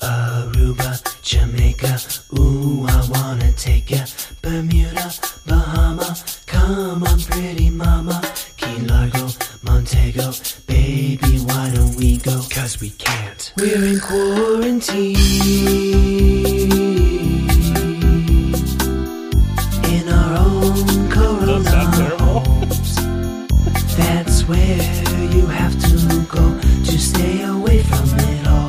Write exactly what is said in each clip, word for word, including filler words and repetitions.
Aruba, Jamaica, ooh, I wanna take ya. Bermuda, Bahama, come on pretty mama. Key Largo, Montego, baby, why don't we go? Cause we can't. We're in quarantine. In our own corona homes. That's where you have to go to stay away from it all.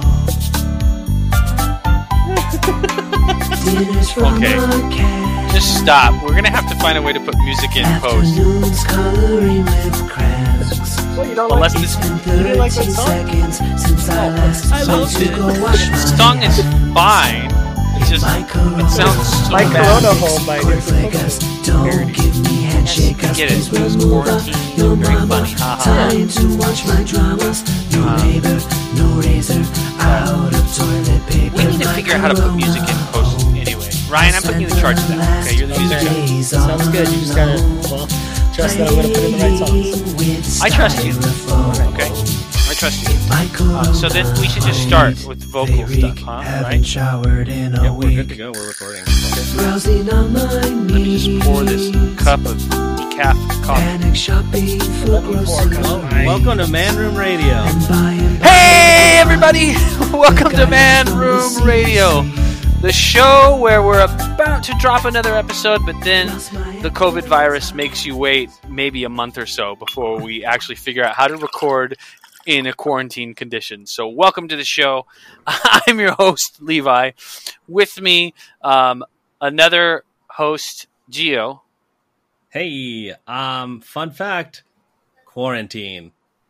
Dinners from Okay. a cat. Just stop. We're gonna have to find a way to put music in post. Afternoons coloring with crabs. What, you don't Unless like this It's been You didn't like that thirteen song? seconds since I last I went loved to it. go wash my song is fine. It's just My it sounds so My bad. Corona home by Nick Vegas. Don't give me handshakers. Get it. Please It's remove quarantine. your Very mama. funny. Ha, ha. Time to watch my dramas. No labor, no razor. Out of toilet paper. We need to My figure out how to put music in post anyway. Ryan, I'm putting you in charge of that. Okay, you're the music guy. Okay. Sounds good. You just gotta, well, trust that I'm gonna put in the right songs. I trust you. Okay, I trust you. Uh, so then we should just start with vocal stuff, huh? Haven't Right? showered in a Yep, we're week. good to go. We're recording. Browsing on my Let me just pour this cup of decaf coffee. Panic shopping for groceries. Welcome to Man Room Radio. Buying Hey, everybody! Welcome to Man Room Radio, the show where we're about to drop another episode, but then the COVID virus makes you wait maybe a month or so before we actually figure out how to record in a quarantine condition. So welcome to the show. I'm your host, Levi. With me, um, another host, Gio. Hey, um, fun fact: quarantine.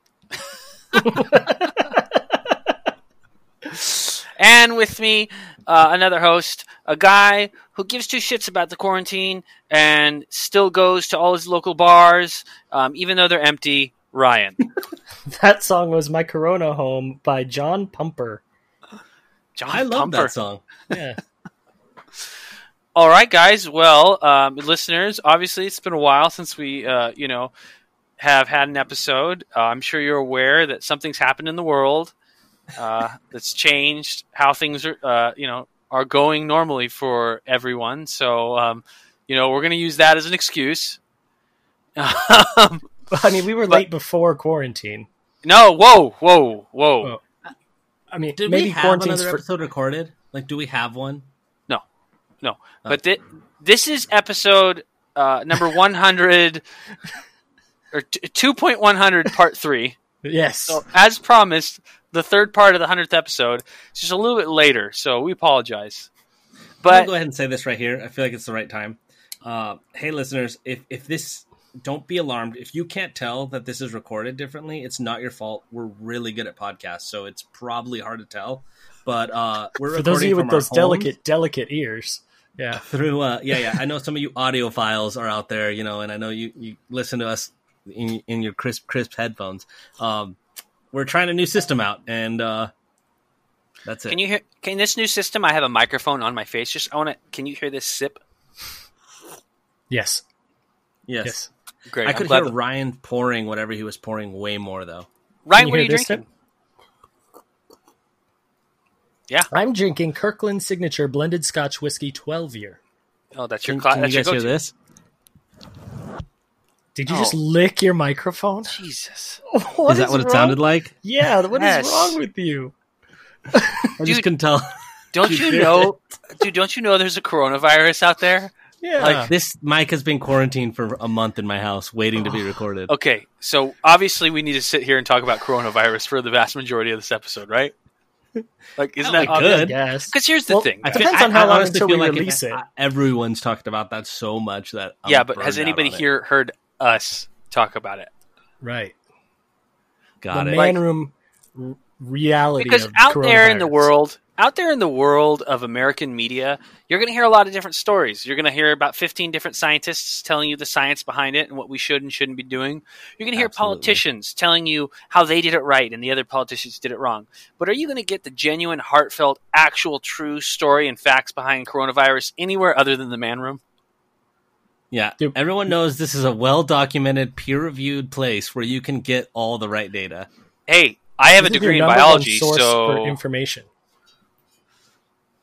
And with me, uh, another host, a guy who gives two shits about the quarantine and still goes to all his local bars, um, even though they're empty, Ryan. That song was My Corona Home by John Pumper. John I love Pumper. that song. Yeah. All right, guys. Well, um, listeners, obviously it's been a while since we, uh, you know, have had an episode. Uh, I'm sure you're aware that something's happened in the world uh, that's changed how things are, uh, you know, are going normally for everyone. So, um, you know, we're going to use that as an excuse. um, I mean, we were But- late before quarantine. no, whoa, whoa, whoa. Well, I mean, Did maybe we have quarantine's another for... episode recorded? Like, do we have one? No, but thi- this is episode uh, number one hundred or t- two point one hundred, part three. Yes. So, as promised, the third part of the hundredth episode is just a little bit later, so we apologize. I'm gonna But go ahead and say this right here. I feel like it's the right time. Uh, hey, listeners, if if this, don't be alarmed. If you can't tell that this is recorded differently, it's not your fault. We're really good at podcasts, so it's probably hard to tell. But uh, we're For those of recording you with from our those homes. delicate, delicate ears. Yeah. Through uh yeah yeah I know some of you audiophiles are out there, you know, and I know you you listen to us in in your crisp crisp headphones. Um we're trying a new system out, and uh that's it. can you hear? Can this new system? I have a microphone on my face. Just I want to. Can you hear this sip? Yes. yes, Yes. Great. I I'm could glad hear that- Ryan pouring whatever he was pouring way more though. Ryan, Can what are hear you this drinking? sip? Yeah. I'm drinking Kirkland Signature Blended Scotch Whiskey twelve year. Oh, that's your. Can, Cl- can that's you your guys hear go-to. this? Did you Oh. just lick your microphone? Jesus. What Is that what it wrong? sounded like? Yeah, what is Yes. wrong with you? I Dude. just couldn't tell. Don't you know, dude? Don't you know there's a coronavirus out there? Yeah. Like, this mic has been quarantined for a month in my house, waiting to be recorded. Okay, so obviously we need to sit here and talk about coronavirus for the vast majority of this episode, right? Like, isn't Oh, that we obvious? could. yes. Because here's the Well, thing. I guys. Depends on how long honestly until feel we like release it. Everyone's talked about that so much that I'm yeah, but has burned out anybody on it. here heard us talk about it? Right. Got the it? man room r- reality Because of out there in the coronavirus. world, out there in the world of American media, you're going to hear a lot of different stories. You're going to hear about fifteen different scientists telling you the science behind it and what we should and shouldn't be doing. You're going to hear Absolutely. politicians telling you how they did it right and the other politicians did it wrong. But are you going to get the genuine, heartfelt, actual, true story and facts behind coronavirus anywhere other than the man room? Yeah, Dude. everyone knows this is a well-documented, peer-reviewed place where you can get all the right data. Hey, I have This a is degree your in number one biology, source so for information.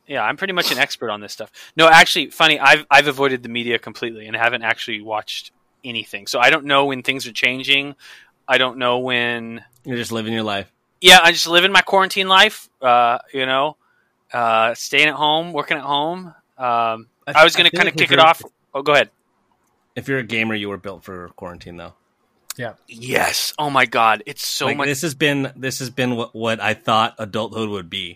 Yeah, I'm pretty much an expert on this stuff. No, actually, funny, I've I've avoided the media completely and haven't actually watched anything. So I don't know when things are changing. I don't know when. You're just living your life. Yeah, I just live in my quarantine life. Uh, you know, uh, staying at home, working at home. Um, I, I was going to kind of like kick it off. Oh, go ahead. If you're a gamer, you were built for quarantine, though. Yeah. Yes. Oh my God, it's so like, much. This has been this has been what, what I thought adulthood would be.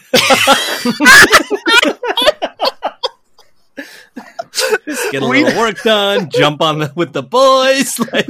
Just get a little work done, jump on the, with the boys. Like,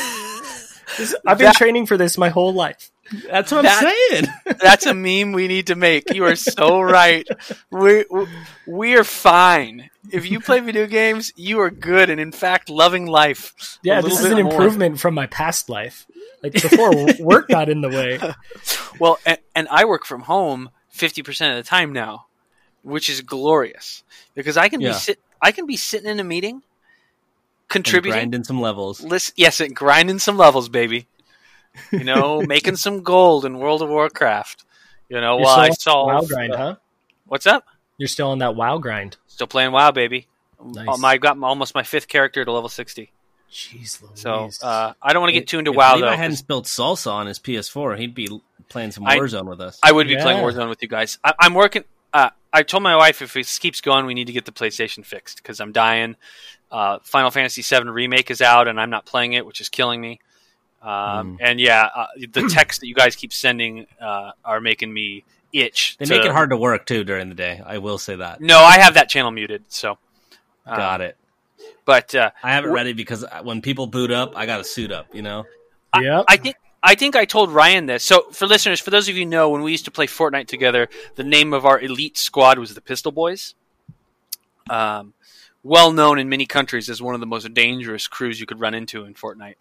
I've been that, training for this my whole life. That's what that, I'm saying. That's a meme we need to make. You are so right. We we are fine. If you play video games, you are good, and in fact, loving life. Yeah, this is an more. improvement from my past life. Like before, work got in the way. Well, and, and I work from home fifty percent of the time now, which is glorious because I can yeah. be sit. I can be sitting in a meeting, contributing, and grinding some levels. Listen, yes, and grinding some levels, baby. You know, making some gold in World of Warcraft. You know, You're while I solve. WoW uh, grind, huh? What's up? You're still on that WoW grind. Still playing WoW, baby. Nice. Um, I got my, almost my fifth character to level sixty. Jeez Louise. So uh, I don't want to get too into if WoW Levi though. hadn't spilled salsa on his P S four, he'd be playing some I, Warzone with us. I would be yeah. playing Warzone with you guys. I, I'm working. Uh, I told my wife if it keeps going, we need to get the PlayStation fixed because I'm dying. Uh, Final Fantasy seven Remake is out, and I'm not playing it, which is killing me. Um, mm. And yeah, uh, the texts that you guys keep sending uh, are making me itch. They to... make it hard to work too during the day. I will say that. No, I have that channel muted. So uh, got it. But uh, I have it ready because when people boot up, I got to suit up. You know. Yeah. I, I think. I think I told Ryan this. So, for listeners, for those of you who know, when we used to play Fortnite together, the name of our elite squad was the Pistol Boys. Um, well known in many countries as one of the most dangerous crews you could run into in Fortnite.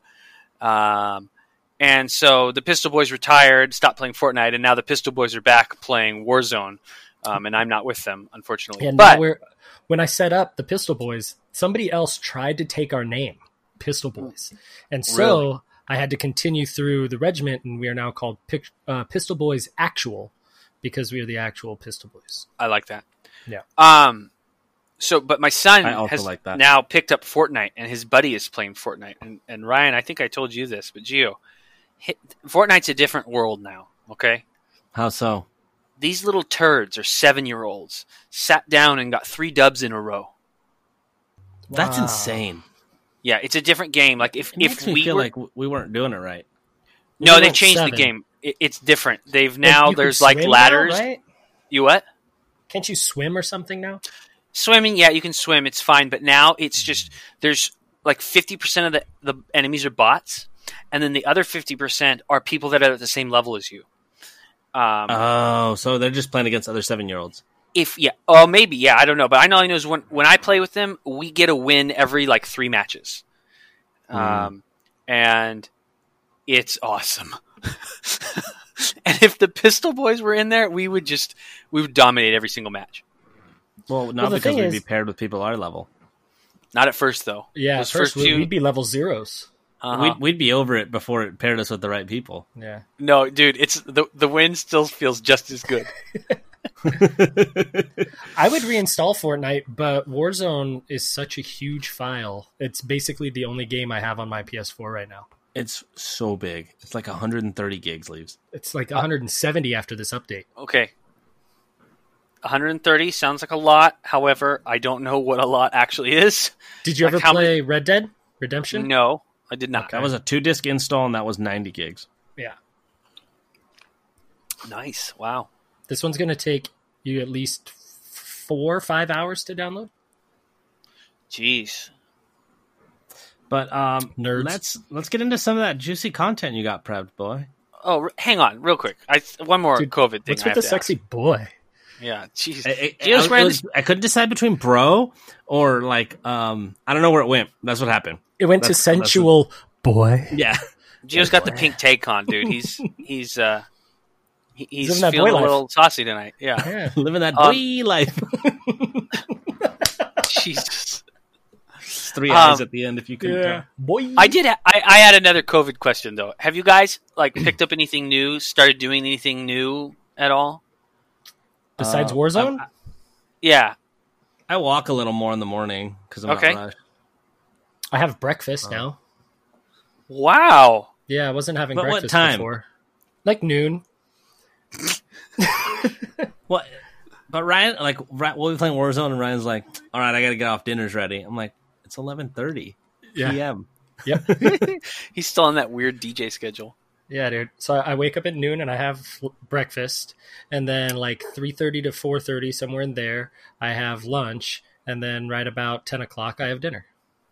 Um, and so the Pistol Boys retired, stopped playing Fortnite, and now the Pistol Boys are back playing Warzone. Um, and I'm not with them, unfortunately. And but we're, when I set up the Pistol Boys, somebody else tried to take our name, Pistol Boys. And so... Really? I had to continue through the regiment, and we are now called Pic- uh, Pistol Boys Actual because we are the actual Pistol Boys. I like that. Yeah. Um. So, but my son I also has like that. now picked up Fortnite, and his buddy is playing Fortnite. And, and Ryan, I think I told you this, but Gio, hit, Fortnite's a different world now. Okay. How so? These little turds are seven-year-olds sat down and got three dubs in a row. That's Wow. insane. Yeah, it's a different game. Like if It if makes me we feel were, like we weren't doing it right. no, We they went changed seven. the game. It, it's different. They've Like, now you can there's like swim ladders. now, right? You what? Can't you swim or something now? Swimming, yeah, you can swim. It's fine. But now it's just there's like fifty percent of the the enemies are bots, and then the other fifty percent are people that are at the same level as you. Um, Oh, so they're just playing against other seven-year-olds. if yeah, oh maybe yeah, I don't know. But I know I know is when when I play with them, we get a win every like three matches. Mm. Um, and it's awesome. And if the Pistol Boys were in there, we would just we would dominate every single match. Well, not Well, the because thing we'd is- be paired with people our level. Not at first though. Yeah, Those at first, first we- two- we'd be level zeros. Uh-huh. We'd, we'd be over it before it paired us with the right people. Yeah. No, dude, it's the the win still feels just as good. I would reinstall Fortnite, but Warzone is such a huge file. It's basically the only game I have on my P S four right now. It's so big. It's like one hundred thirty gigs, Leaves. It's like one hundred seventy after this update. Okay. one hundred thirty sounds like a lot. However, I don't know what a lot actually is. Did you Like ever how play Red Dead Redemption? No, I did not. Okay. That was a two-disc install, and that was ninety gigs. Yeah. Nice. Wow. This one's going to take you at least four or five hours to download. Jeez. But um, Nerds. let's let's get into some of that juicy content you got prepped, boy. Oh, r- hang on, real quick. I one more Dude, COVID thing. What's I with have the to sexy ask. boy? Yeah. Jeez. I, I, Gio's I, wearing was- I couldn't decide between bro or like um, I don't know where it went. That's what happened. It went That's- to that's sensual boy. Yeah, Gio's got the pink take on, dude. He's he's uh he, he's living that feeling boy a life. little saucy tonight. Yeah. Yeah. living that Um, boy life. Jesus. Three um, eyes at the end, if you couldn't Yeah. tell. Boy. I did. Ha- I, I had another COVID question though. Have you guys like picked up anything new? Started doing anything new at all? Besides Uh, Warzone? I- Yeah. I walk a little more in the morning because I'm Okay. not rushed. I have breakfast now. Wow. Yeah, I wasn't having But what breakfast time? before. Like noon. What? But Ryan, like, Ry- we'll be playing Warzone, and Ryan's like, "All right, I got to get off. Dinner's ready." I'm like, "It's eleven thirty Yeah. p.m." Yep. He's still on that weird D J schedule. Yeah, dude. So I wake up at noon and I have breakfast, and then like three thirty to four thirty, somewhere in there, I have lunch, and then right about ten o'clock, I have dinner.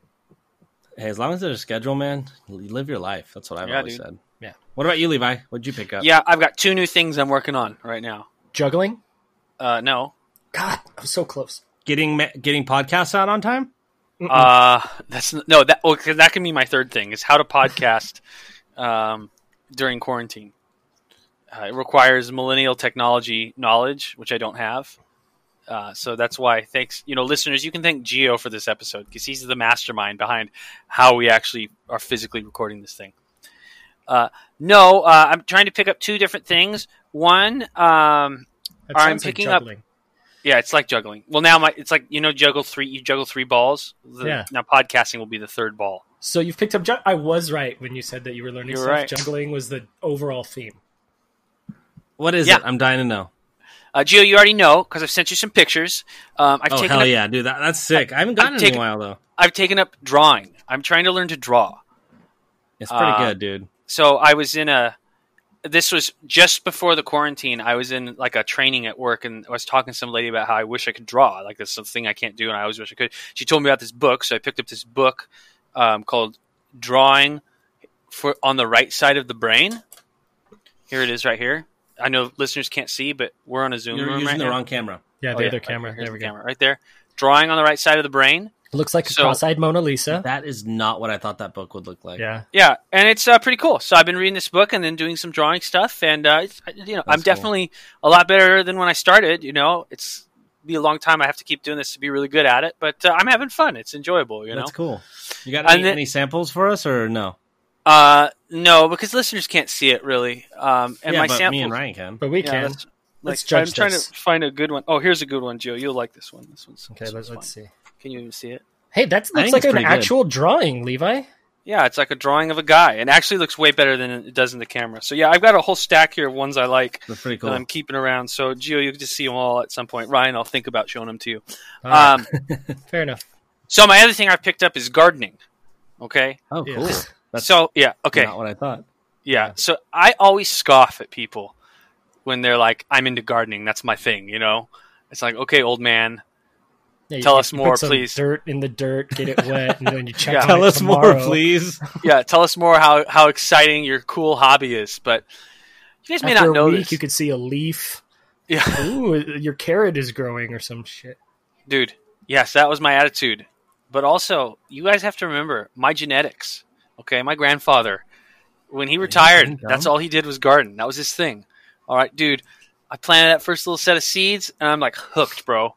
Hey, as long as there's a schedule, man, you live your life. That's what I've Yeah, always dude. said. Yeah. What about you, Levi? What'd you pick up? Yeah, I've got two new things I'm working on right now. Juggling? Uh, no. God, I'm so close. Getting ma- getting podcasts out on time. Uh, that's no that. Well, 'cause that can be my third thing is how to podcast um, during quarantine. Uh, it requires millennial technology knowledge, which I don't have. Uh, so that's why, thanks, you know, listeners, you can thank Gio for this episode because he's the mastermind behind how we actually are physically recording this thing. Uh, no, uh, I'm trying to pick up two different things. One, um, That I'm sounds like picking up- juggling. yeah, it's like juggling. Well, now my it's like you know, juggle three. You juggle three balls. The, Yeah. Now podcasting will be the third ball. So you've picked up. Ju- I was right when you said that you were learning You're stuff. right. Juggling was the overall theme. What is Yeah. it? I'm dying to know. Uh, Gio, you already know because I've sent you some pictures. Um, I've Oh taken hell up, yeah, dude! That, that's sick. I haven't gotten I've it in taken- a while though. I've taken up drawing. I'm trying to learn to draw. It's pretty uh, good, dude. So I was in a. This was just before the quarantine. I was in like a training at work, and I was talking to some lady about how I wish I could draw. Like that's something I can't do, and I always wish I could. She told me about this book, so I picked up this book um, called "Drawing for on the Right Side of the Brain." Here it is, right here. I know listeners can't see, but we're on a Zoom You're room using right the now. wrong camera. Yeah, Oh, the yeah, other right camera. Here's There we the go. camera, right there. Drawing on the right side of the brain. It looks like a So- cross-eyed Mona Lisa. That is not what I thought that book would look like. Yeah. Yeah, and it's uh, pretty cool. So I've been reading this book and then doing some drawing stuff, and uh, it's, you know, I'm That's cool. definitely a lot better than when I started. You know, it's be a long time. I have to keep doing this to be really good at it, but uh, I'm having fun. It's enjoyable. You know, That's cool. You got And any, then- any samples for us or no? uh, no, because listeners can't see it really. Um, and yeah, my but samples, me and Ryan can. But we yeah, can. that's- like, Let's judge I'm trying this. to find a good one. Oh, here's a good one, Joe. You'll like this one. This one's Okay, this let's, one's let's fine. see. Can you even see it? Hey, that I looks think like it's an pretty good. actual drawing, Levi. Yeah, it's like a drawing of a guy, and actually looks way better than it does in the camera. So yeah, I've got a whole stack here of ones I like. That's pretty cool. That I'm keeping around. So, Gio, you can just see them all at some point. Ryan, I'll think about showing them to you. All right. Um, Fair enough. so, my other thing I picked up is gardening. Okay. oh, Yeah. cool. That's so, yeah. Okay. not what I thought. Yeah. So, I always scoff at people when they're like, "I'm into gardening. That's my thing." You know, it's like, okay, old man. Yeah, you- Tell you us put more, some please. Dirt in the dirt, get it wet, and then you check. Yeah. on Tell it us more, tomorrow. please. Yeah. Tell us more how how exciting your cool hobby is. But you guys may After not know a week, this. you could see a leaf. Yeah. Ooh, your carrot is growing or some shit. Dude, yes, that was my attitude. But also, you guys have to remember my genetics. Okay, my grandfather, when he retired, fucking dumb? that's all he did was garden. That was his thing. All right, dude, I planted that first little set of seeds, and I'm like hooked, bro.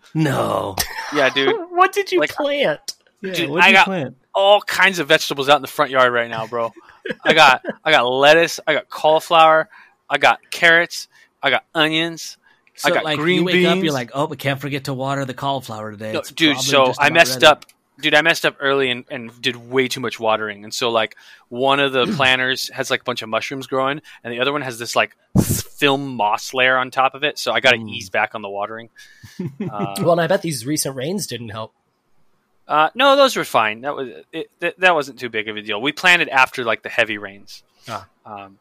No. Yeah, dude, What did you Like- plant? Yeah, Dude, what'd I you got- plant? all kinds of vegetables out in the front yard right now, bro. I got I got lettuce, I got cauliflower, I got carrots, I got onions. So, I got like, green you wake up, beans. you're like, oh, we can't forget to water the cauliflower today. No, It's dude, probably so just I about messed ready." up. Dude, I messed up early and, and did way too much watering. And so, like, one of the planters has, like, a bunch of mushrooms growing, and the other one has this, like, film moss layer on top of it. So I got to Mm. ease back on the watering. Uh, Well, and I bet these recent rains didn't help. uh, no, those were fine. That was it, that, that wasn't too big of a deal. We planted after, like, the heavy rains. Ah. Um,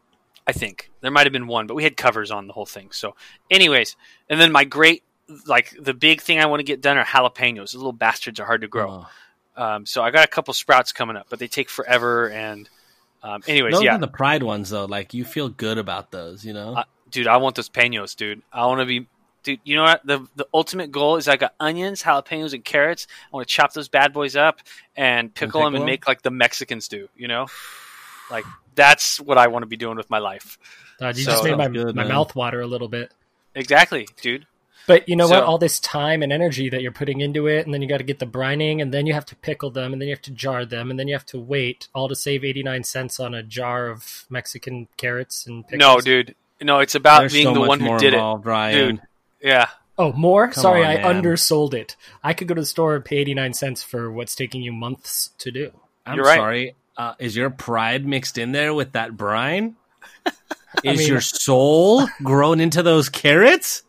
I think. There might have been one, but we had covers on the whole thing. So, anyways, and then my great, like, the big thing I want to get done are jalapenos. The little bastards are hard to grow. Oh. Um, so I got a couple sprouts coming up, but they take forever. And um, anyways, Those yeah, are the pride ones, though. Like, you feel good about those, you know? uh, dude, I want those penos, dude. I want to be, dude. You know what? The the ultimate goal is I got onions, jalapenos, and carrots. I want to chop those bad boys up and pickle, them pickle and 'em? make like the Mexicans do. You know, like that's what I want to be doing with my life. Uh, you So- just made my, Sounds good, my man. mouth water a little bit. Exactly, dude. But you know what? So- All this time and energy that you're putting into it, and then you got to get the brining, and then you have to pickle them, and then you have to jar them, and then you have to wait, all to save eighty-nine cents on a jar of Mexican carrots and pickles. No, dude. No, it's about There's being so the much one who more did involved, it, Ryan. dude. Yeah, Oh, more? Come Sorry, on, I man. undersold it. I could go to the store and pay eighty-nine cents for what's taking you months to do. I'm You're right. sorry. Uh, is your pride mixed in there with that brine? Is mean- your soul grown into those carrots?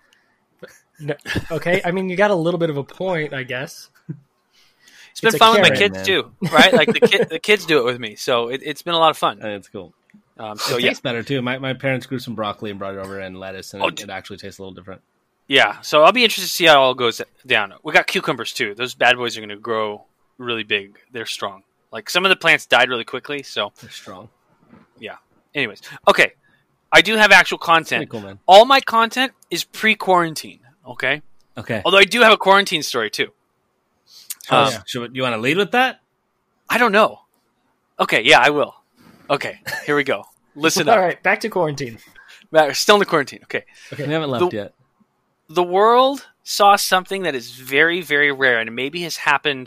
No, okay, I mean, you got a little bit of a point, I guess. It's been It's a fun with my carrot, kids man. too, right? Like the kid, the kids do it with me, so it, it's been a lot of fun. It's cool. Um, So so it yeah, tastes better too. My my parents grew some broccoli and brought it over and lettuce, and Oh, it, d- it actually tastes a little different. yeah. So I'll be interested to see how it all goes down. We got cucumbers too. Those bad boys are going to grow really big. They're strong. Like some of the plants died really quickly. So, They're strong. anyways, okay. I do have actual Pretty content. cool, man. All my content is pre-quarantine. Okay. Okay. Although I do have a quarantine story too. So, Um, should, you want to lead with that? I don't know. Okay, yeah, I will. Okay, here we go. Listen All up. right, back to quarantine. Matt, we're still in the quarantine. Okay. We haven't left The- yet. The world saw something that is very, very rare and maybe has happened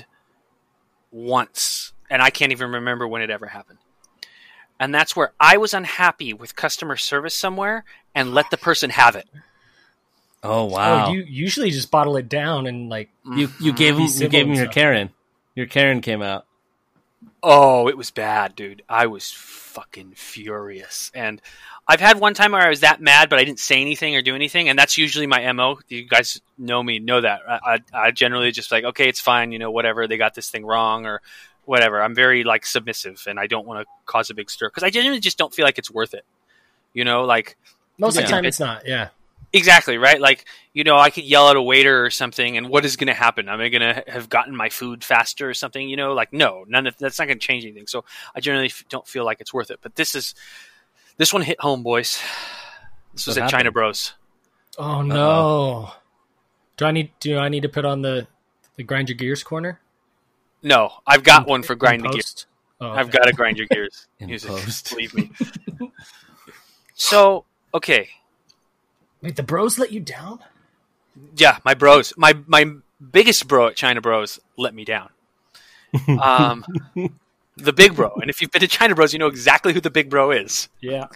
once. And I can't even remember when it ever happened. And that's where I was unhappy with customer service somewhere and let the person have it. Oh wow! Oh, you usually just bottle it down and like you you gave him Be you civil gave him and your stuff. Karen. Your Karen came out. Oh, it was bad, dude. I was fucking furious. And I've had one time where I was that mad, but I didn't say anything or do anything. And that's usually my M O. You guys know me, know that. I, I, I generally just like, okay, it's fine. You know, whatever. They got this thing wrong or whatever. I'm very like submissive and I don't want to cause a big stir because I genuinely just don't feel like it's worth it. You know, like most of Yeah. the time it's not. Yeah. exactly, right? Like, you know, I could yell at a waiter or something and what is going to happen? Am I going to have gotten my food faster or something? You know, like, no, none of that's not going to change anything. So I generally f- don't feel like it's worth it. But this is, this one hit home, boys. This was What at China happened? Bros. Oh no. Do I need do I need to put on the the grind your gears corner? No, I've got In- one for in grind the gears. post? Oh, I've okay. got to grind your gears. In Music, post. believe me. So, okay. Wait, the bros let you down? Yeah, my bros, my my biggest bro at China Bros let me down. Um, the big bro, and if you've been to China Bros, you know exactly who the big bro is. Yeah.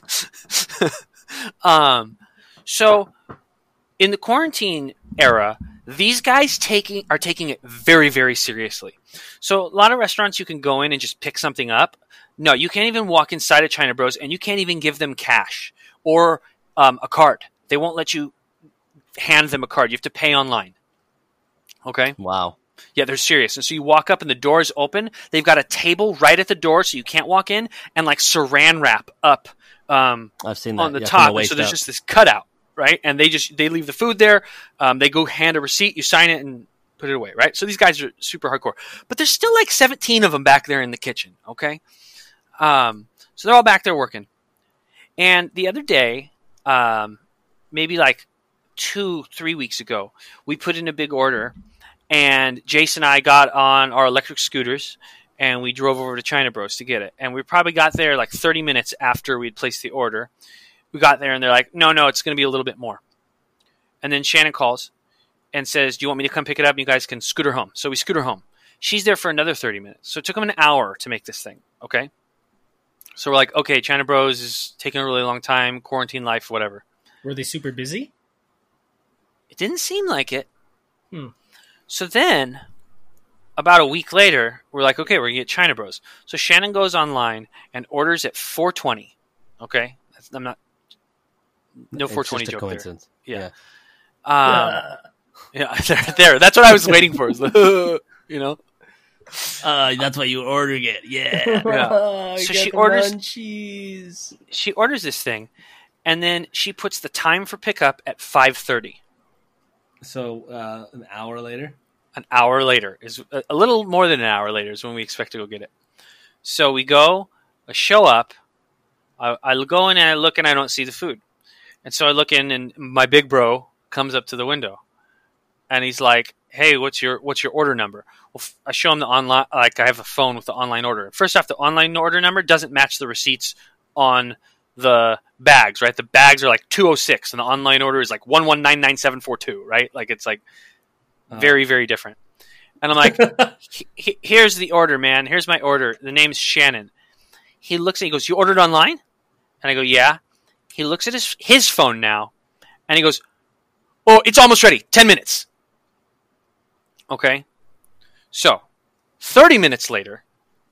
um, so in the quarantine era, these guys taking are taking it very, very seriously. So a lot of restaurants you can go in and just pick something up. No, you can't even walk inside of China Bros, and you can't even give them cash or um, a card. They won't let you hand them a card. You have to pay online. Okay? Wow. Yeah, they're serious. And so you walk up and the door is open. They've got a table right at the door so you can't walk in and like saran wrap up um, I've seen that on the yeah, from top. And waist so there's up. just this cutout, right? And they just they leave the food there. Um, they go hand a receipt. You sign it and put it away, right? So these guys are super hardcore. But there's still like seventeen of them back there in the kitchen, okay? Um, so they're all back there working. And the other day, um, maybe like two, three weeks ago, we put in a big order. And Jason and I got on our electric scooters and we drove over to China Bros to get it. And we probably got there like thirty minutes after we'd placed the order. We got there and they're like, no, no, it's going to be a little bit more. And then Shannon calls and says, do you want me to come pick it up? And you guys can scooter home. So we scooter home. She's there for another thirty minutes. So it took them an hour to make this thing. Okay. So we're like, okay, China Bros is taking a really long time, quarantine life, whatever. Were they super busy? It didn't seem like it. Hmm. So then, about a week later, we're like, okay, we're going to get China Bros. So Shannon goes online and orders at four twenty. Okay? That's, I'm not... No It's four twenty just a joke there. coincidence. Yeah. Uh, Um, yeah, there, there. That's what I was waiting for. Is the, you know? Uh, that's why you ordered it. Yeah. Oh, So you got she the orders- munchies. She orders this thing, and then she puts the time for pickup at five thirty. So uh, an hour later. An hour later is a, a little more than an hour later is when we expect to go get it. So we go, I show up, I, I go in and I look and I don't see the food, and so I look in and my big bro comes up to the window, and he's like, "Hey, what's your what's your order number?" Well, f- I show him the online, like I have a phone with the online order. First off, the online order number doesn't match the receipts on the bags, right? The bags are like two oh six, and the online order is like one one nine nine seven four two, right? Like it's like very, very different. And I'm like, he, he- here's the order, man. Here's my order. The name's Shannon. He looks and he goes, you ordered online? And I go, yeah. He looks at his his phone now, and he goes, Oh, it's almost ready. Ten minutes. Okay. So, thirty minutes later,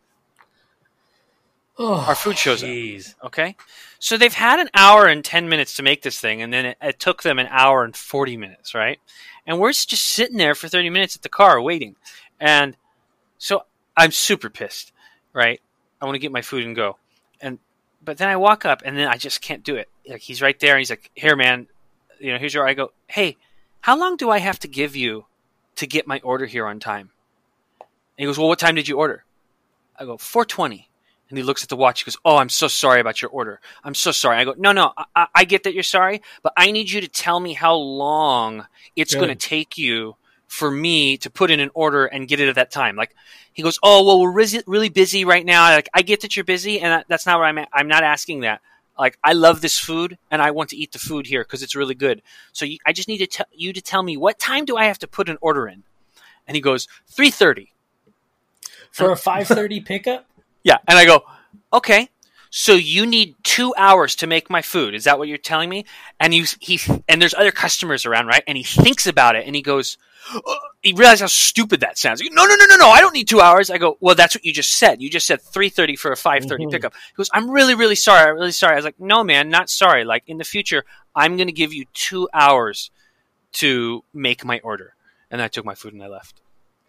Oh, our food shows up. Jeez. Okay. So they've had an hour and ten minutes to make this thing, and then it, it took them an hour and forty minutes, right? And we're just sitting there for thirty minutes at the car waiting. And so I'm super pissed, right? I want to get my food and go. And but then I walk up, and then I just can't do it. Like, he's right there, and he's like, here, man, you know, here's your, I go, hey, how long do I have to give you to get my order here on time? And he goes, well, what time did you order? I go, four twenty. And he looks at the watch. He goes, oh, I'm so sorry about your order. I'm so sorry. I go, no, no, I, I get that you're sorry, but I need you to tell me how long it's going to take you for me to put in an order and get it at that time. Like, he goes, oh, well, we're really, really busy right now. Like, I get that you're busy, and that's not what I'm at. I'm not asking that. Like, I love this food, and I want to eat the food here because it's really good. So you, I just need to tell you to tell me, what time do I have to put an order in? And he goes, three thirty. For a five thirty pickup? Yeah, and I go, okay, so you need two hours to make my food. Is that what you're telling me? And he, he and there's other customers around, right? And he thinks about it, and he goes, oh, he realizes how stupid that sounds. He goes, no, no, no, no, no, I don't need two hours. I go, well, that's what you just said. You just said three thirty for a five thirty Mm-hmm. pickup. He goes, I'm really, really sorry. I'm really sorry. I was like, no, man, not sorry. Like, in the future, I'm going to give you two hours to make my order. And I took my food and I left.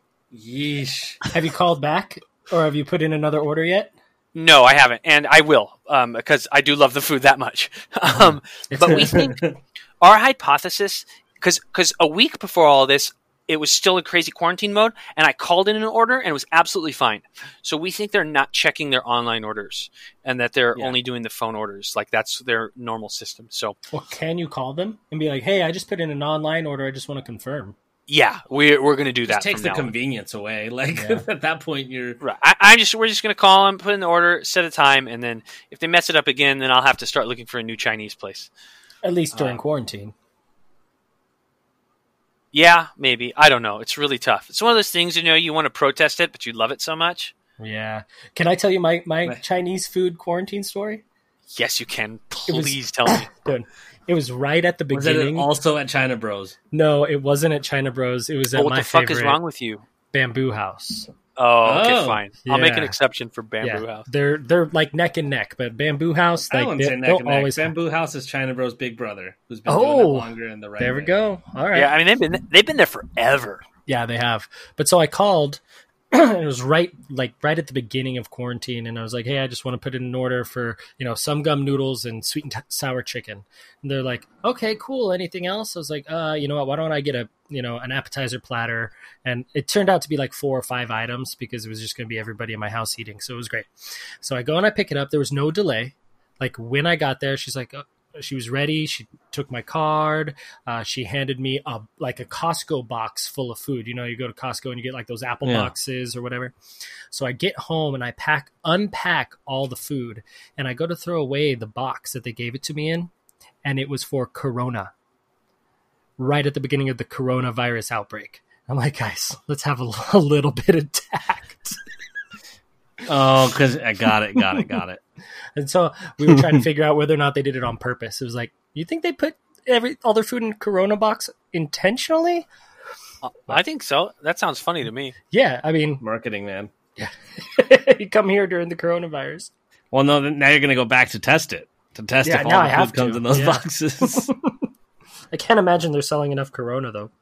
Yeesh. Have you called back, or have you put in another order yet? No, I haven't, and I will, um, because I do love the food that much. Um, but we think our hypothesis, because because a week before all this, it was still in crazy quarantine mode, and I called in an order, and it was absolutely fine. So we think they're not checking their online orders, and that they're Yeah. only doing the phone orders. Like, that's their normal system. So Well, can you call them and be like, hey, I just put in an online order. I just want to confirm. yeah, we're we're going to do that. It takes from the now on. convenience away. Like, Yeah. at that point, you're... Right. I, I just we're just going to call them, put in the order, set a time, and then if they mess it up again, then I'll have to start looking for a new Chinese place. At least during Uh, quarantine. Yeah, maybe. I don't know. It's really tough. It's one of those things, you know, you want to protest it, but you love it so much. Yeah. Can I tell you my, my Right. Chinese food quarantine story? Yes, you can. It was- Please tell me. Dude, it was right at the Was it beginning. also at China Bros? No, it wasn't at China Bros. It was at Oh, what my the fuck favorite is wrong with you? Bamboo House. Oh, okay, Oh, fine. I'll make an yeah. exception for Bamboo yeah, House. they're they're like neck and neck, but Bamboo House, I like wouldn't they, say neck they'll and neck. always. Bamboo House is China Bros' big brother, who's been doing Oh, it longer in the right There we way. go. All right. Yeah, I mean they've been they've been there forever. Yeah, they have. But so I called, and it was right like right at the beginning of quarantine, and I was like, "Hey, I just want to put in an order for you know some gum noodles and sweet and t- sour chicken." And they're like, "Okay, cool. Anything else?" I was like, "Uh, you know what? Why don't I get a you know an appetizer platter?" And it turned out to be like four or five items because it was just going to be everybody in my house eating, so it was great. So I go and I pick it up. There was no delay. Like when I got there, she's like. Oh, she was ready. She took my card. Uh, she handed me a like a Costco box full of food. You know, you go to Costco and you get like those apple Yeah. boxes or whatever. So I get home and I pack, unpack all the food, and I go to throw away the box that they gave it to me in, and it was for Corona. Right at the beginning of the coronavirus outbreak. I'm like, guys, let's have a, a little bit of tact. Oh, because I got it, got it, got it. And so we were trying to figure out whether or not they did it on purpose. It was like, you think they put every all their food in Corona box intentionally? Uh, I think so. That sounds funny to me. Yeah, I mean, Marketing, man. you come here during the coronavirus. Well, no, then now you're going to go back to test it. To test Yeah, if now all I the have food comes to. in those Yeah. boxes. I can't imagine they're selling enough Corona though.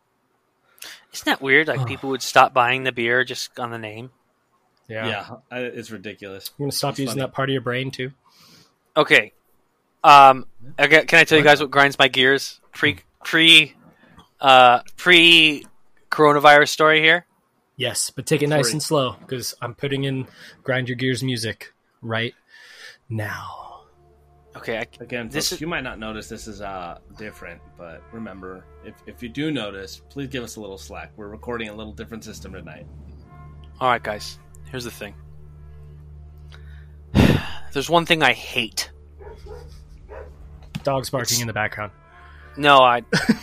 Isn't that weird? Like people would stop buying the beer just on the name. Yeah, yeah, I- it's ridiculous. I'm gonna stop It's using funny. that part of your brain too. Okay. Um. Okay, can I tell you guys what grinds my gears? Pre pre, uh, pre coronavirus story here. Yes, but take it nice Sorry. and slow because I'm putting in grind your gears music right now. Okay. I, Again, This folks, is- you might not notice this is uh, different, but remember, if, if you do notice, please give us a little slack. We're recording a little different system tonight. all right, guys. Here's the thing. There's one thing I hate. Dogs barking It's- in the background. No, I.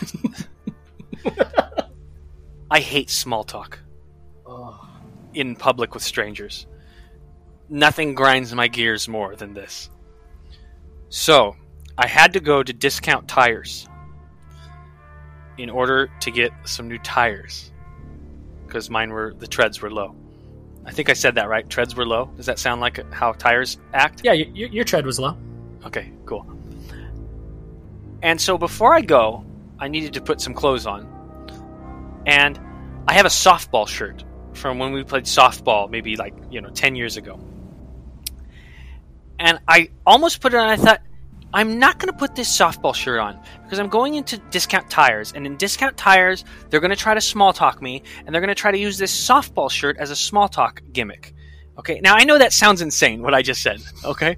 I hate small talk in public with strangers. Nothing grinds my gears more than this. So, I had to go to Discount Tires in order to get some new tires because mine were the treads were low. I think I said that right. Treads were low. Does that sound like how tires act? Yeah, your, your tread was low. Okay, cool. And so before I go, I needed to put some clothes on. And I have a softball shirt from when we played softball maybe like, you know, ten years ago. And I almost put it on. I thought, I'm not going to put this softball shirt on because I'm going into Discount Tires. And in Discount Tires, they're going to try to small talk me. And they're going to try to use this softball shirt as a small talk gimmick. Okay, now I know that sounds insane, what I just said. Okay?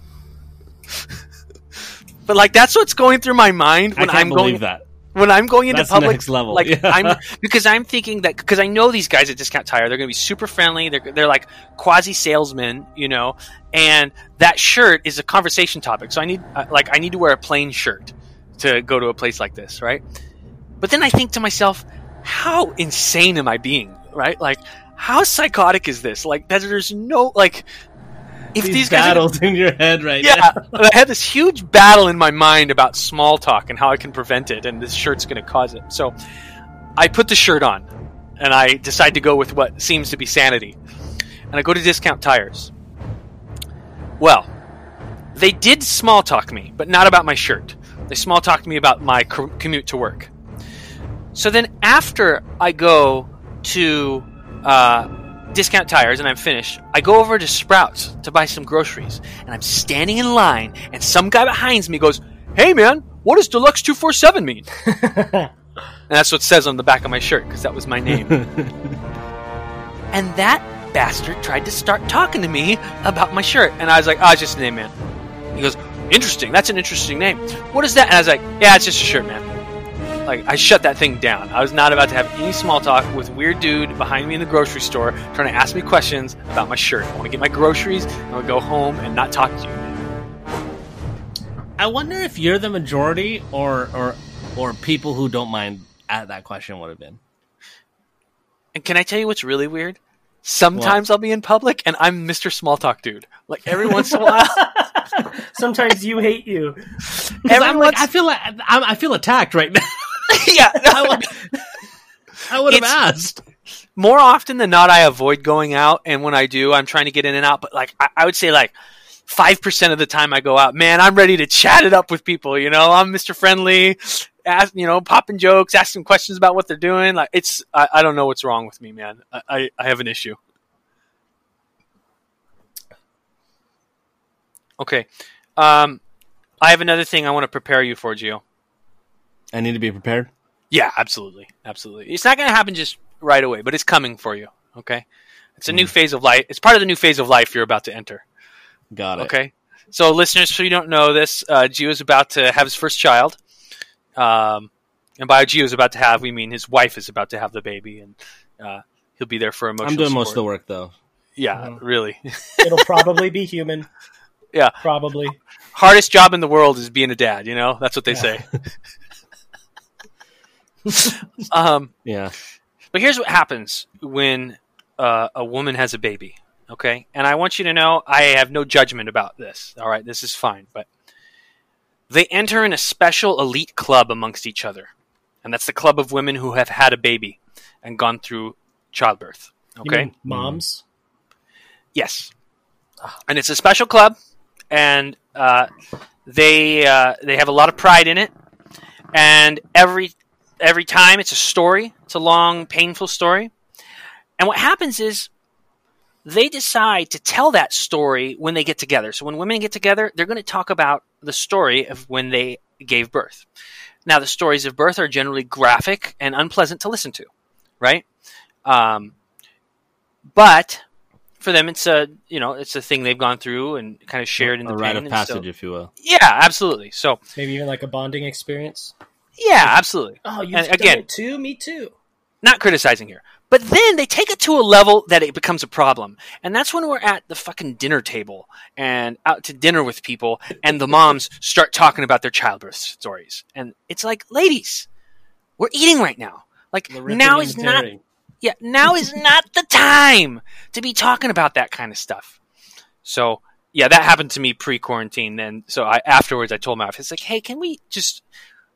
But like that's what's going through my mind when I can't I'm believe going that. when I'm going into That's public. next level. Like Yeah. I'm because I'm thinking that because I know these guys at Discount Tire, they're going to be super friendly. They're they're like quasi salesmen, you know. And that shirt is a conversation topic, so I need uh, like I need to wear a plain shirt to go to a place like this, right? But then I think to myself, how insane am I being, right? Like how psychotic is this? Like that there's no like. If These, these guys battles are, in your head right yeah, now. I had this huge battle in my mind about small talk and how I can prevent it, and this shirt's going to cause it. So I put the shirt on, and I decide to go with what seems to be sanity. And I go to Discount Tires. Well, they did small talk me, but not about my shirt. They small talked me about my co- commute to work. So then after I go to uh, Discount Tires and I'm finished, I go over to Sprouts to buy some groceries, and I'm standing in line, and some guy behind me goes, "Hey man, what does Deluxe two forty-seven mean?" And that's what it says on the back of my shirt, because that was my name. And that bastard tried to start talking to me about my shirt, and I was like, "Oh, it's just a name, man." He goes, "Interesting, that's an interesting name. What is that?" And I was like, "Yeah, it's just a shirt, man." Like, I shut that thing down. I was not about to have any small talk with weird dude behind me in the grocery store trying to ask me questions about my shirt. I want to get my groceries, and I want to go home and not talk to you, man. I wonder if you're the majority or or or people who don't mind at that question would have been. And can I tell you what's really weird? Sometimes what? I'll be in public, and I'm Mister Small Talk Dude. Like, every once in a while... Sometimes you hate you. I'm like, I feel like I'm, I feel attacked right now. Yeah, I would, I would have It's- asked. more often than not, I avoid going out, and when I do, I'm trying to get in and out. But like, I, I would say like five percent of the time I go out, man, I'm ready to chat it up with people. You know, I'm Mister Friendly, ask, you know, popping jokes, asking questions about what they're doing. Like, it's I, I don't know what's wrong with me, man. I, I, I have an issue. Okay, um, I have another thing I want to prepare you for, Gio. I need to be prepared. Yeah, absolutely, absolutely. It's not going to happen just right away, but it's coming for you. Okay, it's a Mm. new phase of life. It's part of the new phase of life you're about to enter. Got it. Okay, so listeners, so you don't know this, uh, Gio is about to have his first child, um, and by Gio is about to have, we mean his wife is about to have the baby, and uh, he'll be there for emotional. I'm doing support. most of the work though. Yeah, Mhm. really. It'll probably be human. Yeah, Probably. hardest job in the world is being a dad. You know, that's what they Yeah. say. um. Yeah. But here's what happens when uh, a woman has a baby, okay? And I want you to know I have no judgment about this, all right? This is fine. But they enter in a special elite club amongst each other. And that's the club of women who have had a baby and gone through childbirth, You okay? mean moms? Yes. And it's a special club, and uh, they uh, they have a lot of pride in it. And every every time it's a story. It's a long, painful story. And what happens is they decide to tell that story when they get together. So when women get together, they're going to talk about the story of when they gave birth. Now, the stories of birth are generally graphic and unpleasant to listen to, right? Um, but for them, it's a you know it's a thing they've gone through and kind of shared in the A pain. rite of and passage, so- if you will. yeah, absolutely. So Maybe even like a bonding experience. yeah, absolutely. Oh, you've And done again- it too? Me too. Not criticizing here. But then they take it to a level that it becomes a problem. And that's when we're at the fucking dinner table and out to dinner with people, and the moms start talking about their childbirth stories. And it's like, ladies, we're eating right now. Like, The ripping now and is not tearing. yeah, now is not the time to be talking about that kind of stuff. So yeah, that happened to me pre-quarantine. Then, so I afterwards I told my office, like, hey, can we just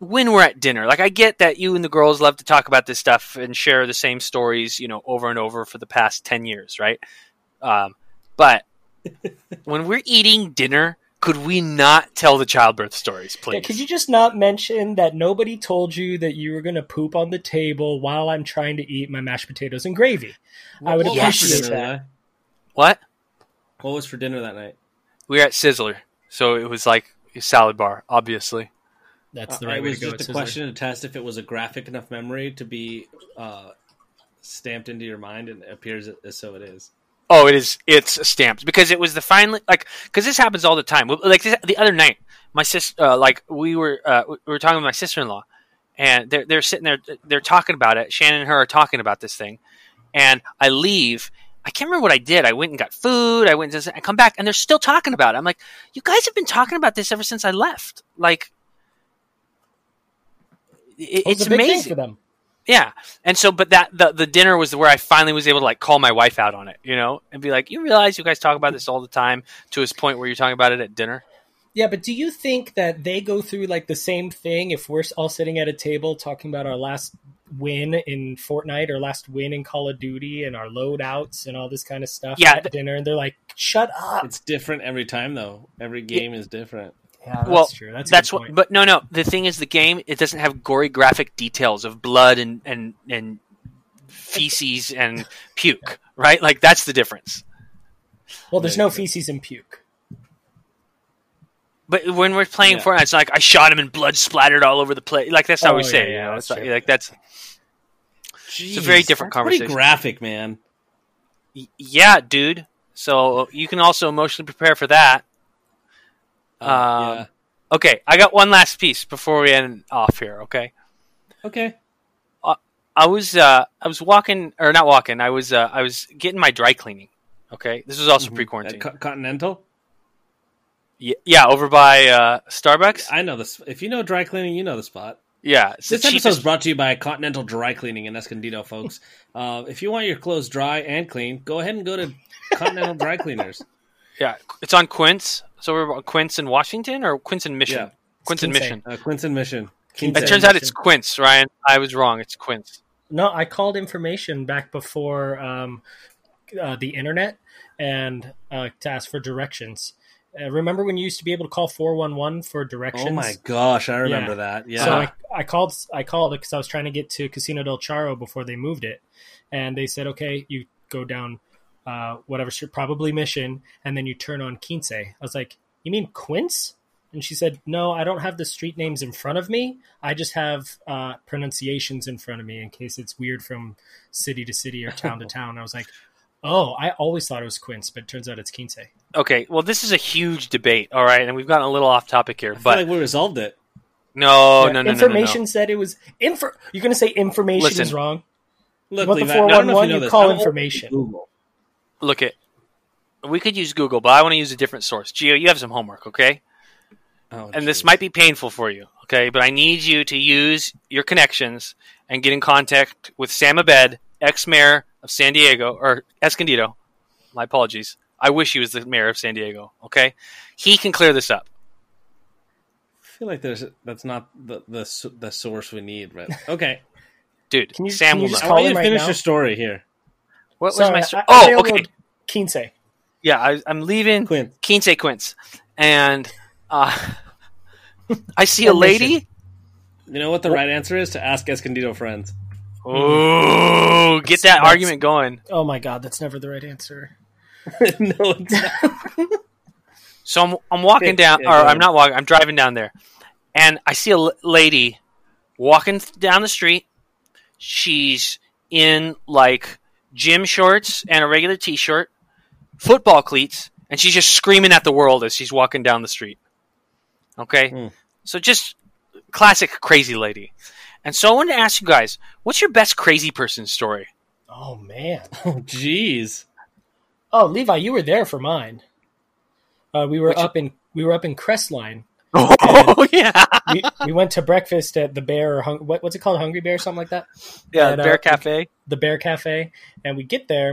when we're at dinner. Like, I get that you and the girls love to talk about this stuff and share the same stories, you know, over and over for the past ten years, right? Um, but when we're eating dinner, could we not tell the childbirth stories, please? Yeah, could you just not mention that nobody told you that you were going to poop on the table while I'm trying to eat my mashed potatoes and gravy? I would What was for appreciate dinner that. that- What? What was for dinner that night? We were at Sizzler, so it was like a salad bar, obviously. That's the Uh, right it way was to go. just It's a Sizzler. question to test if it was a graphic enough memory to be uh, stamped into your mind, and it appears as so it is. Oh, it is. It's stamped because it was the finally like because this happens all the time. Like this, the other night, my sister, uh, like we were, uh, we were talking with my sister-in-law, and they're they're sitting there, they're talking about it. Shannon and her are talking about this thing, and I leave. I can't remember what I did. I went and got food. I went and I come back, and they're still talking about it. I'm like, you guys have been talking about this ever since I left. Like, it, It was it's a big amazing thing for them. Yeah, and so, but that the the dinner was where I finally was able to like call my wife out on it, you know, and be like, "You realize you guys talk about this all the time." To this point where you're talking about it at dinner. Yeah, but do you think that they go through like the same thing if we're all sitting at a table talking about our last win in Fortnite or last win in Call of Duty and our loadouts and all this kind of stuff Yeah, at th- dinner, and they're like, "Shut up." It's different every time, though. Every game is different. Yeah, that's well, true. That's, a that's good what. point. But no, no. The thing is, the game it doesn't have gory graphic details of blood and and and feces and puke, right? Like that's the difference. Well, there's no feces and puke. But when we're playing Yeah. Fortnite, it's like I shot him and blood splattered all over the place. Like that's how Oh, we say, yeah, it, you yeah, know. that's It's like, true. like that's Jeez, a very different that's pretty conversation. graphic, man. y- yeah, dude. So you can also emotionally prepare for that. Uh, Um, yeah. Okay, I got one last piece before we end off here. Okay, Okay. I was uh, I was walking or not walking. I was uh, I was getting my dry cleaning. Okay, this was also Mhm. pre-quarantine. At Co- Continental. yeah, yeah, over by uh, Starbucks. I know this. If you know dry cleaning, you know the spot. Yeah, it's the This episode is cheapest. brought to you by Continental Dry Cleaning in Escondido, folks. uh, if you want your clothes dry and clean, go ahead and go to Continental Dry Cleaners. Yeah, it's on Quince. So we're about Quince in Washington or Quince in Mission. Yeah. Quince in Quince. Mission. Uh, Quince Mission. Quince. It Quince. turns out it's Quince, Ryan. I was wrong. It's Quince. No, I called information back before um, uh, the internet and uh, to ask for directions. Uh, remember when you used to be able to call four one one for directions? Oh my gosh, I remember Yeah. that. Yeah. So I, I called. I called because I was trying to get to Casino del Charo before they moved it, and they said, "Okay, you go down, uh, whatever street, probably Mission, and then you turn on Quince." I was like, "You mean Quince?" And she said, "No, I don't have the street names in front of me. I just have uh, pronunciations in front of me in case it's weird from city to city or town to town." I was like, "Oh, I always thought it was Quince, but it turns out it's Quince." Okay, well, this is a huge debate, all right, and we've gotten a little off topic here, I feel but like we resolved it. no, Yeah, no, no, no, no, information no. said it was info. You're going to say information Listen. is wrong. Look, What the Levi, I don't know if four one one, know you this. call I'm open to information. Google. Look at, we could use Google, but I want to use a different source. Gio, you have some homework, okay? Oh, And this geez. might be painful for you, okay? But I need you to use your connections and get in contact with Sam Abed, ex-mayor of San Diego, or Escondido. My apologies. I wish he was the mayor of San Diego, okay? He can clear this up. I feel like there's that's not the the s- the source we need, but okay. Dude, Can you- Sam can you will just know. I call want you him to right finish now? your story here. What was Sorry, my I- story? I Oh, okay. downloaded Quince. Yeah, I, I'm leaving Quince. Quince Quince. And uh, I see a Or Mission. lady. You know what the right answer is? To ask Escondido friends. Oh, get that That's- argument going. Oh my god, that's never the right answer. no, it's not. So I'm, I'm walking Okay, down, yeah, or go I'm ahead. not walking, I'm driving down there. And I see a l- lady walking th- down the street. She's in like gym shorts and a regular t-shirt, football cleats, and she's just screaming at the world as she's walking down the street. Okay? Hmm. So just classic crazy lady. And so I wanted to ask you guys, what's your best crazy person story? Oh man. Oh, jeez. Oh, Levi, you were there for mine. Uh, we were Which- up in we were up in Crestline. Oh, yeah. We, we went to breakfast at the Bear or Hung- what, what's it called, Hungry Bear, something like that. Yeah, And, uh, Bear Cafe. The Bear Cafe, and we get there,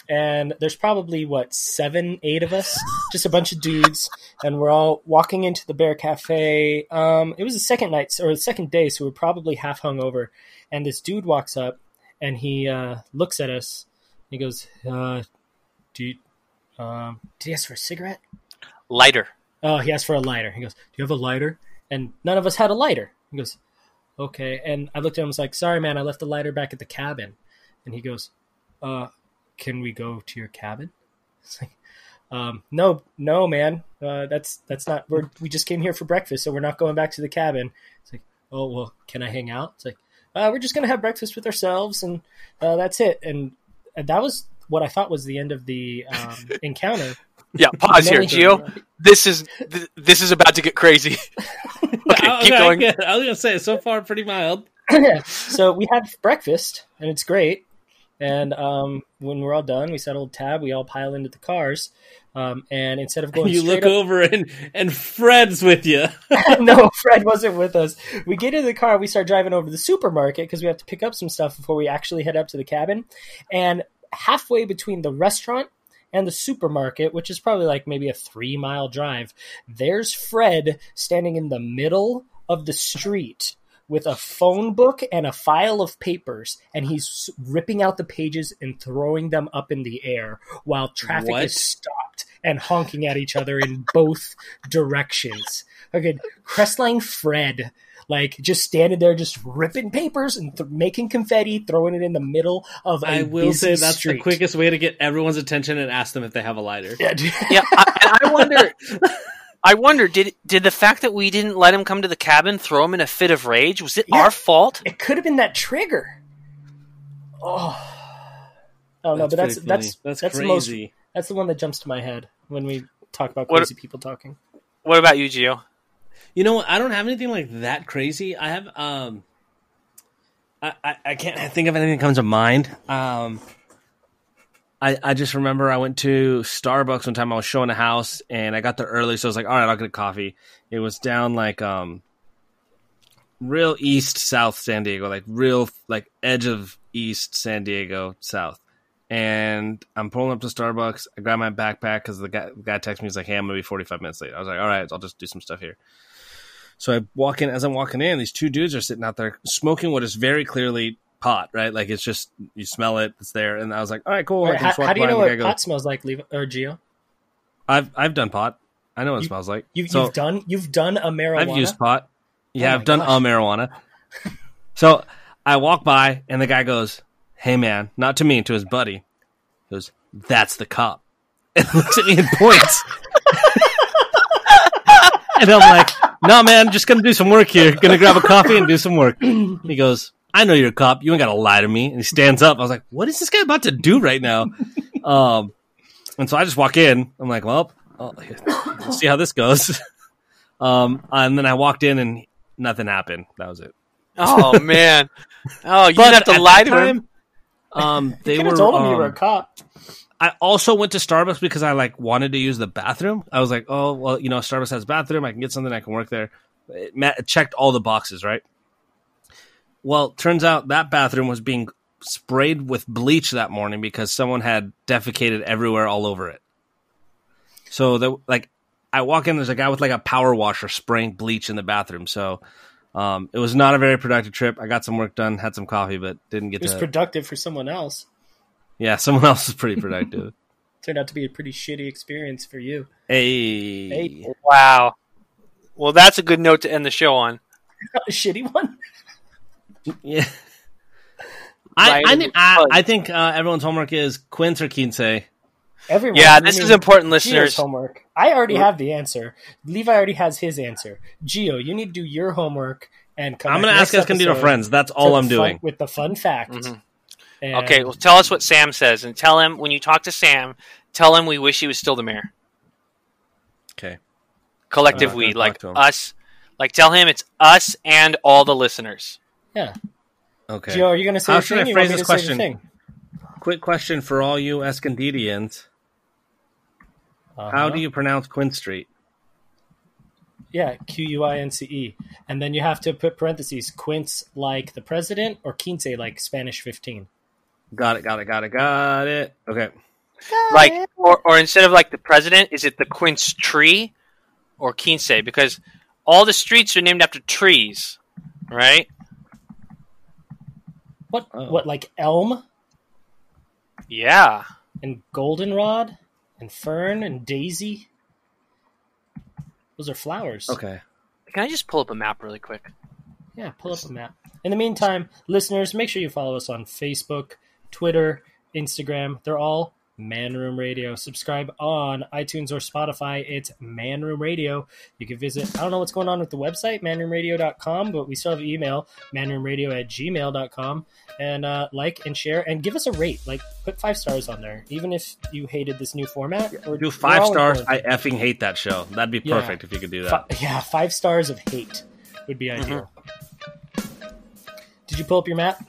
and there's probably, what, seven, eight of us, just a bunch of dudes, and we're all walking into the Bear Cafe. Um, it was the second night, or the second day, so we're probably half hungover, and this dude walks up, and he uh, looks at us. He goes, uh, do you, um, did he ask for a cigarette? Lighter. Oh, he asked for a lighter. He goes, do you have a lighter? And none of us had a lighter. He goes, okay. And I looked at him and was like, sorry, man, I left the lighter back at the cabin. And he goes, uh, can we go to your cabin? It's like, um, no, no, man. Uh, that's that's not, we're, we just came here for breakfast, so we're not going back to the cabin. It's like, oh, well, can I hang out? It's like, uh, we're just going to have breakfast with ourselves, and uh, that's it. And, and that was what I thought was the end of the um, encounter. Yeah, pause here, Gio. This is th- this is about to get crazy. Okay, I, keep okay, going. I was gonna say so far pretty mild. Yeah. So we had breakfast, and it's great. And um, when we're all done, we set a little tab. We all pile into the cars, um, and instead of going, You straight look up, over and and Fred's with you. no, Fred wasn't with us. We get in the car. We start driving over to the supermarket because we have to pick up some stuff before we actually head up to the cabin. And halfway between the restaurant and the supermarket, which is probably like maybe a three mile drive, there's Fred standing in the middle of the street with a phone book and a file of papers, and he's ripping out the pages and throwing them up in the air while traffic What? is stopped and honking at each other in both directions. Okay, Crestline Fred, like, just standing there, just ripping papers and th- making confetti, throwing it in the middle of a I will busy say that's street. the quickest way to get everyone's attention and ask them if they have a lighter. Yeah, dude. Yeah, I, and I wonder. I wonder did did the fact that we didn't let him come to the cabin throw him in a fit of rage? Was it Yeah. our fault? It could have been that trigger. Oh, oh no, but that's pretty that's funny. that's that's the most. crazy. That's the one that jumps to my head when we talk about What- crazy people talking. What about you, Gio? You know what? I don't have anything like that crazy. I have um, I, I, I can't think of anything that comes to mind. Um, I I just remember I went to Starbucks one time. I was showing a house and I got there early, so I was like, all right, I'll get a coffee. It was down like um, real east south San Diego, like real like edge of east San Diego south. And I'm pulling up to Starbucks. I grab my backpack because the guy, the guy texted me. He's like, hey, I'm going to be forty-five minutes late. I was like, all right, I'll just do some stuff here. So I walk in. As I'm walking in, these two dudes are sitting out there smoking what is very clearly pot, right? Like, it's just, you smell it, it's there. And I was like, all right, cool. I Wait, can how, just walk how do you by, know and the what guy pot goes, smells like, Levi, or Gio? I've, I've done pot. I know what it You- smells like. You, So- you've done you've done a marijuana. I've used pot. Yeah, Oh my I've done gosh. a marijuana. So I walk by, and the guy goes, hey, man, not to me, to his buddy. He goes, that's the cop. And looks at me and points. And I'm like, no, man, just going to do some work here. Going to grab a coffee and do some work. He goes, I know you're a cop. You ain't got to lie to me. And he stands up. I was like, what is this guy about to do right now? Um, and so I just walk in. I'm like, well, I'll, we'll see how this goes. Um, and then I walked in and nothing happened. That was it. Oh man! Oh, you But didn't have to at lie that to him. time, Um, they You were. could have told him you um, were a cop. I also went to Starbucks because I like wanted to use the bathroom. I was like, oh well, you know, Starbucks has a bathroom. I can get something. I can work there. It, ma- it checked all the boxes, right? Well, turns out that bathroom was being sprayed with bleach that morning because someone had defecated everywhere all over it. So the like, I walk in, there's a guy with like a power washer spraying bleach in the bathroom. So um, it was not a very productive trip. I got some work done, had some coffee, but didn't get It was to. productive for someone else. Yeah, someone else was pretty productive. Turned out to be a pretty shitty experience for you. Hey. Hey. Wow. Well, that's a good note to end the show on. A shitty one. Yeah. I, Ryan, I, I, fun. I think uh, everyone's homework is Quince or Quince. Everyone. Yeah, I this mean, is important, Gio's listeners. homework. I already have the answer. Levi already has his answer. Gio, you need to do your homework and come. I'm back going to ask next Escondido episode friends. That's for all the I'm fun- doing. with the fun fact. Mhm. And- Okay, well, tell us what Sam says, and tell him when you talk to Sam, tell him we wish he was still the mayor. Okay. Collective Uh, we, talk like to him. us. Like, tell him it's us and all the listeners. yeah. Okay. Gio, are you going to say How a should thing? I You phrase want me this to say the question? thing? Quick question for all you Escondidians. Uh-huh. How do you pronounce Quince Street? Yeah, Q U I N C E. And then you have to put parentheses, Quince like the president or Quince like Spanish fifteen. Got it, got it, got it, got it. Okay. Like, or, or instead of like the president, is it the quince tree or quince? Because all the streets are named after trees, right? What? Oh. What? Like elm Yeah. and goldenrod and fern and daisy. Those are flowers. Okay. Can I just pull up a map really quick? Yeah, pull up a map. In the meantime, listeners, make sure you follow us on Facebook, Twitter, Instagram. They're all Man Room Radio. Subscribe on iTunes or Spotify. It's Man Room Radio. You can visit, I don't know what's going on with the website, man room radio dot com, but we still have email, man room radio at gmail dot com. And uh, like and share and give us a rate. Like, put five stars on there, even if you hated this new format. Or Do five stars. I important. effing hate that show. That'd be Yeah. perfect if you could do that. Fi- yeah, five stars of hate would be ideal. Did you pull up your map?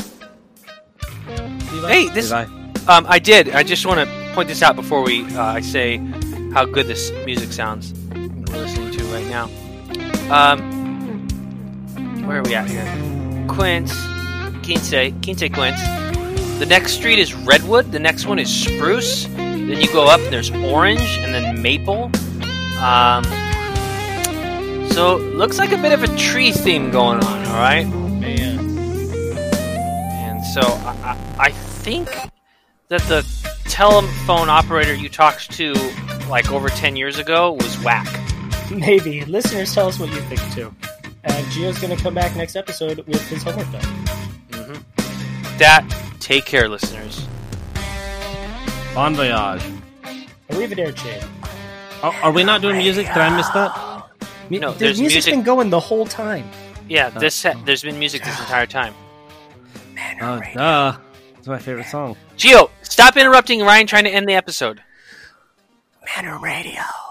Levi? Hey, this. Levi? Um, I did. I just want to point this out before we uh, I say how good this music sounds we're listening to right now. Um, where are we at here? Quince, Quince, Quince Quince. The next street is Redwood. The next one is Spruce. Then you go up and there's Orange and then Maple. Um, so looks like a bit of a tree theme going on. All right. Man. And so I, I, I think that the telephone operator you talked to like over ten years ago was whack. Maybe. Listeners, tell us what you think, too. And Gio's going to come back next episode with his homework done. Mm-hmm. That, take care, listeners. Bon voyage. Arrivederci. Oh, are we not doing music? Did I miss that? Mu- No, the there's music's music- been going the whole time. Yeah, this ha- there's been music this entire time. Oh, duh. It's my favorite song. Gio, stop interrupting Ryan trying to end the episode. Man Room Radio.